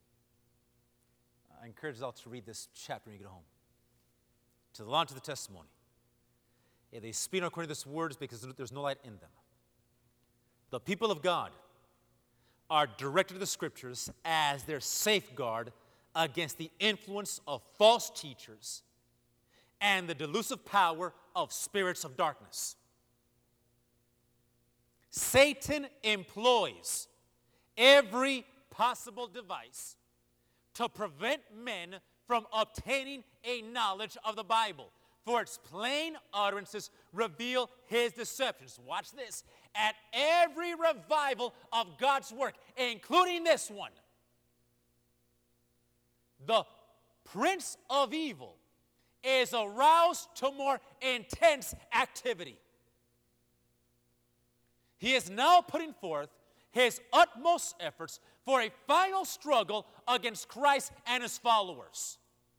I encourage you all to read this chapter when you get home. To the law and to the testimony. Yeah, they speak according to this words because there's no light in them. The people of God are directed to the Scriptures as their safeguard against the influence of false teachers and the delusive power of spirits of darkness. Satan employs every possible device to prevent men from obtaining a knowledge of the Bible, for its plain utterances reveal his deceptions. Watch this. At every revival of God's work, including this one, the prince of evil is aroused to more intense activity. He is now putting forth his utmost efforts for a final struggle against Christ and his followers.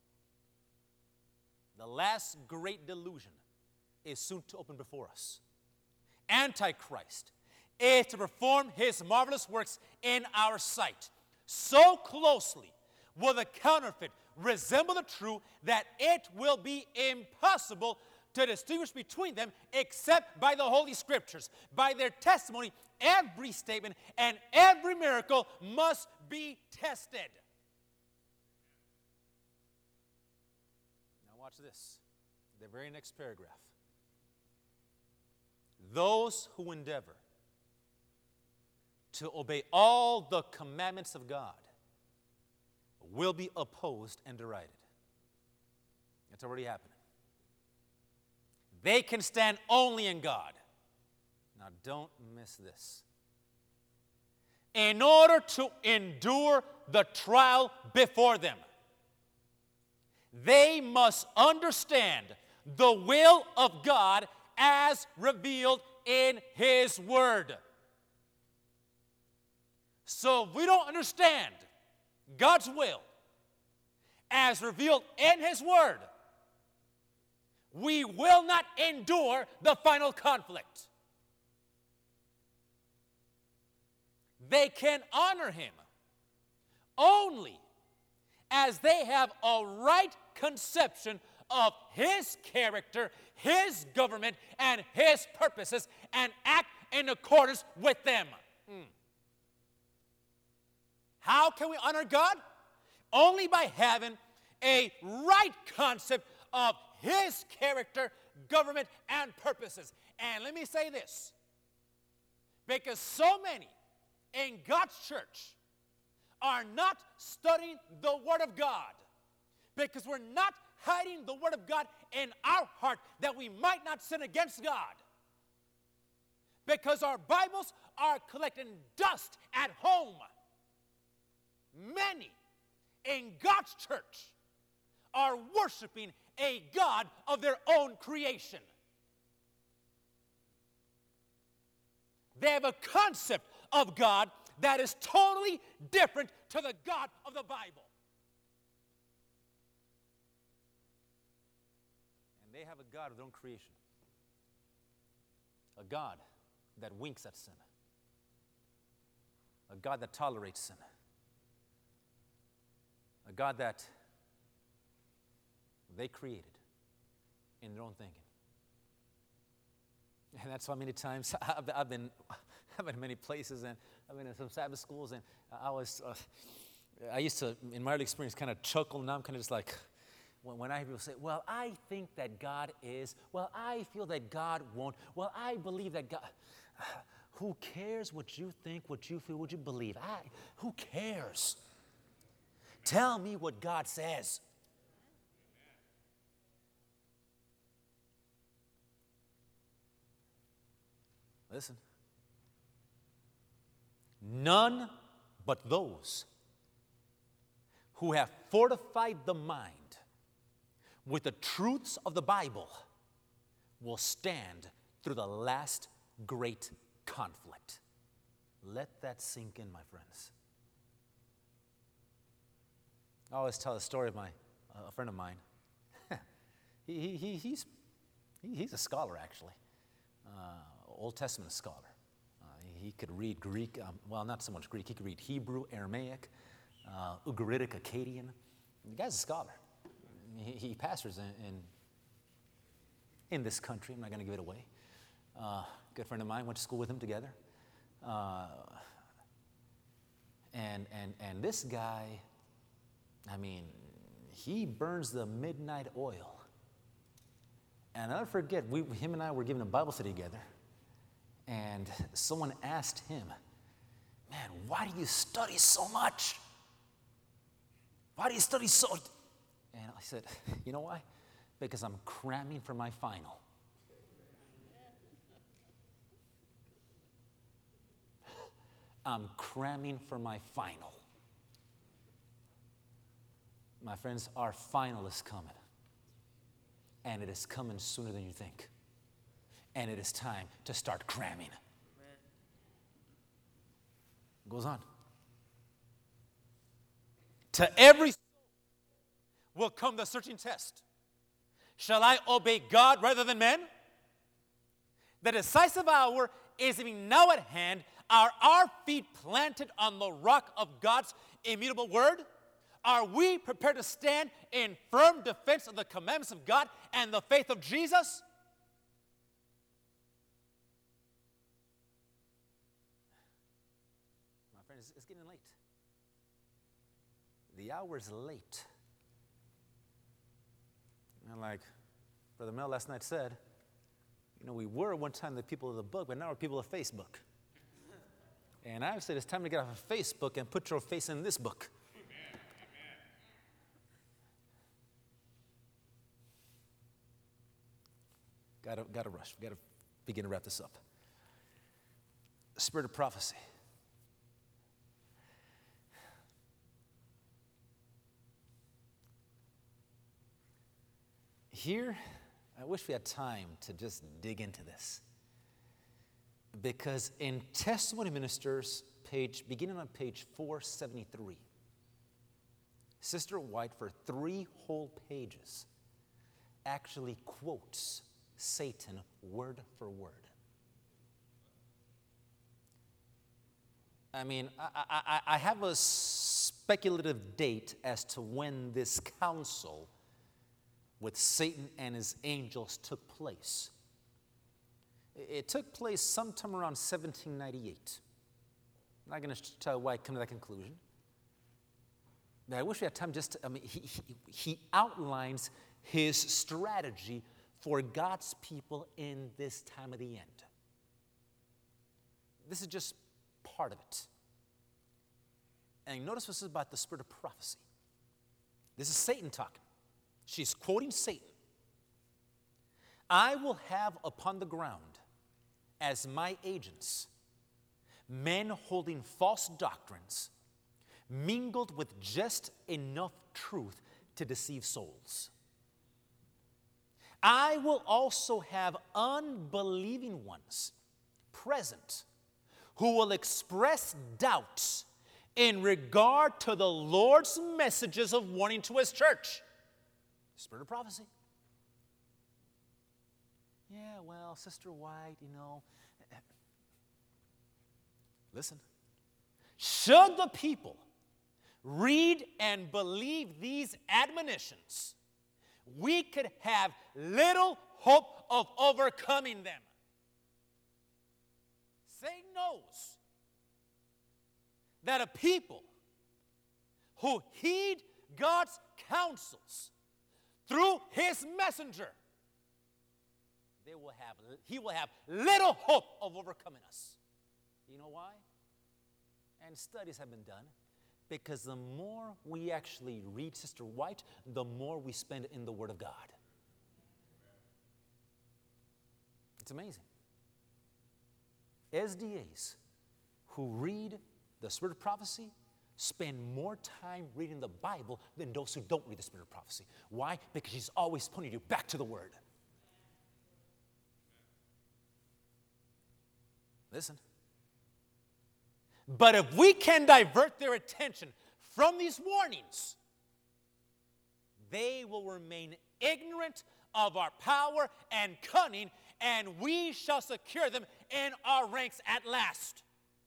The last great delusion is soon to open before us. Antichrist is to perform his marvelous works in our sight. So closely will the counterfeit resemble the true that it will be impossible to distinguish between them except by the Holy Scriptures. By their testimony, every statement and every miracle must be tested. Now watch this. The very next paragraph. Those who endeavor to obey all the commandments of God will be opposed and derided. It's already happening. They can stand only in God. Now, don't miss this. In order to endure the trial before them, they must understand the will of God as revealed in His Word. So if we don't understand God's will as revealed in His Word, we will not endure the final conflict. They can honor Him only as they have a right conception of His character, His government, and His purposes, and act in accordance with them. Mm. How can we honor God? Only by having a right concept of His character, government, and purposes. And let me say this, because so many in God's church are not studying the Word of God, because we're not hiding the Word of God in our heart that we might not sin against God, because our Bibles are collecting dust at home. Many in God's church are worshiping a God of their own creation. They have a concept of God that is totally different to the God of the Bible. And they have a God of their own creation. A God that winks at sin. A God that tolerates sin. A God that they created in their own thinking. And that's why many times I've, I've been I've been in many places, and I've been in some Sabbath schools, and I was, uh, I used to, in my early experience, kind of chuckle. Now I'm kind of just like, when, when I hear people say, well, I think that God is, well, I feel that God won't, well, I believe that God, who cares what you think, what you feel, what you believe? I, who cares? Tell me what God says. Listen. None but those who have fortified the mind with the truths of the Bible will stand through the last great conflict. Let that sink in, my friends. I always tell a story of my uh, a friend of mine. he, he, he's, he, he's a scholar, actually, uh, Old Testament scholar. Uh, he could read Greek, um, well, not so much Greek. He could read Hebrew, Aramaic, uh, Ugaritic, Akkadian. The guy's a scholar. He, he pastors in, in, in this country. I'm not going to give it away. Uh, good friend of mine, went to school with him together. Uh, and, and, and this guy, I mean, he burns the midnight oil. And I'll never forget, we, him and I were giving a Bible study together. And someone asked him, man, why do you study so much? Why do you study so? And I said, you know why? Because I'm cramming for my final. I'm cramming for my final. My friends, our final is coming. And it is coming sooner than you think. And it is time to start cramming. It goes on. To every soul will come the searching test. Shall I obey God rather than men? The decisive hour is even now at hand. Are our feet planted on the rock of God's immutable word? Are we prepared to stand in firm defense of the commandments of God and the faith of Jesus? My friend, it's, it's getting late. The hour is late. And like Brother Mel last night said, you know, we were one time the people of the book, but now we're people of Facebook. And I've said it's time to get off of Facebook and put your face in this book. Gotta, gotta rush. We gotta begin to wrap this up. Spirit of prophecy. Here, I wish we had time to just dig into this. Because in Testimony Ministers, page, beginning on page four seventy-three, Sister White, for three whole pages, actually quotes Satan word for word. I mean, I, I, I have a speculative date as to when this council with Satan and his angels took place. It took place sometime around seventeen ninety-eight. I'm not going to tell you why I come to that conclusion. But I wish we had time just to, I mean, he, he, he outlines his strategy for God's people in this time of the end. This is just part of it. And notice this is about the spirit of prophecy. This is Satan talking. She's quoting Satan. I will have upon the ground as my agents men holding false doctrines, mingled with just enough truth to deceive souls. I will also have unbelieving ones present who will express doubts in regard to the Lord's messages of warning to his church. Spirit of prophecy. Yeah, well, Sister White, you know. Listen. Should the people read and believe these admonitions, we could have little hope of overcoming them. Satan knows that a people who heed God's counsels through his messenger, they will have, he will have little hope of overcoming us. You know why? And studies have been done. Because the more we actually read Sister White, the more we spend in the Word of God. It's amazing. S D As who read the Spirit of Prophecy spend more time reading the Bible than those who don't read the Spirit of Prophecy. Why? Because she's always pointing you back to the Word. Listen. But if we can divert their attention from these warnings, they will remain ignorant of our power and cunning, and we shall secure them in our ranks at last.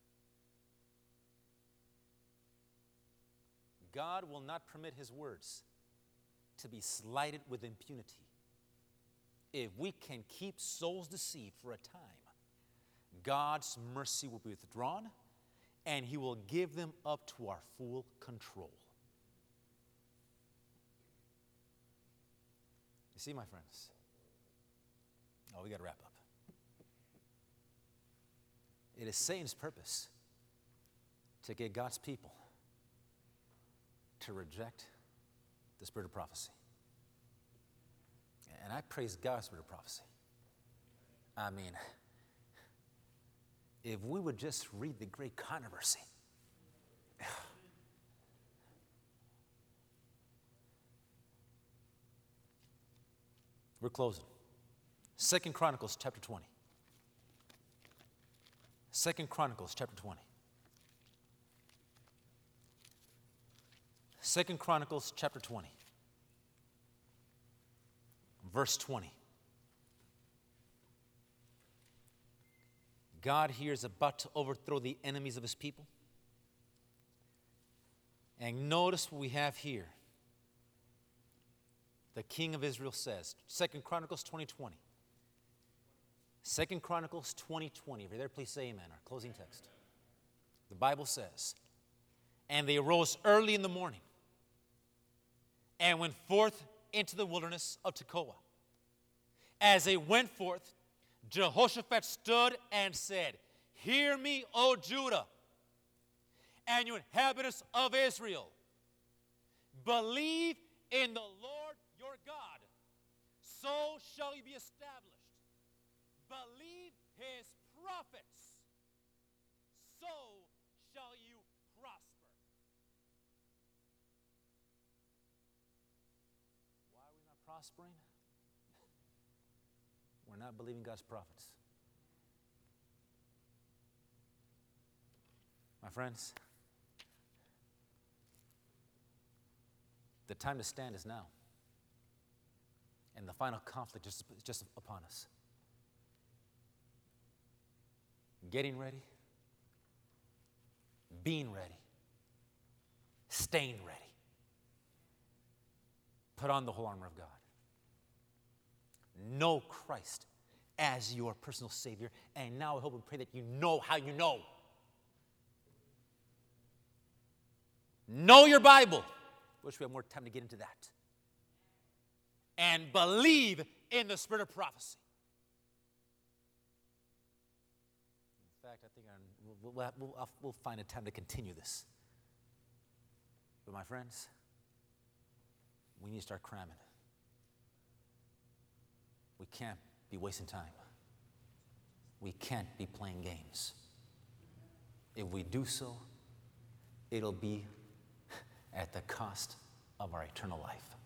God will not permit his words to be slighted with impunity. If we can keep souls deceived for a time, God's mercy will be withdrawn, and he will give them up to our full control. You see, my friends? Oh, we got to wrap up. It is Satan's purpose to get God's people to reject the spirit of prophecy. And I praise God's spirit of prophecy. I mean, if we would just read the great controversy. We're closing. Second Chronicles chapter twenty. Second Chronicles chapter twenty. Second Chronicles chapter twenty. Verse twenty. God here is about to overthrow the enemies of his people. And notice what we have here. The king of Israel says, Second Chronicles twenty twenty. Second Chronicles twenty twenty. If you're there, please say amen. Our closing text. The Bible says, and they arose early in the morning and went forth into the wilderness of Tekoa. As they went forth, Jehoshaphat stood and said, hear me, O Judah, and you inhabitants of Israel. Believe in the Lord your God, so shall you be established. Believe his prophets, so shall you prosper. Why are we not prospering? We're not believing God's prophets. My friends, the time to stand is now. And the final conflict is just upon us. Getting ready, being ready, staying ready. Put on the whole armor of God. Know Christ as your personal Savior. And now I hope and pray that you know how you know. Know your Bible. Wish we had more time to get into that. And believe in the spirit of prophecy. In fact, I think our, we'll, we'll, we'll, we'll find a time to continue this. But my friends, we need to start cramming. We can't be wasting time. We can't be playing games. If we do so, it'll be at the cost of our eternal life.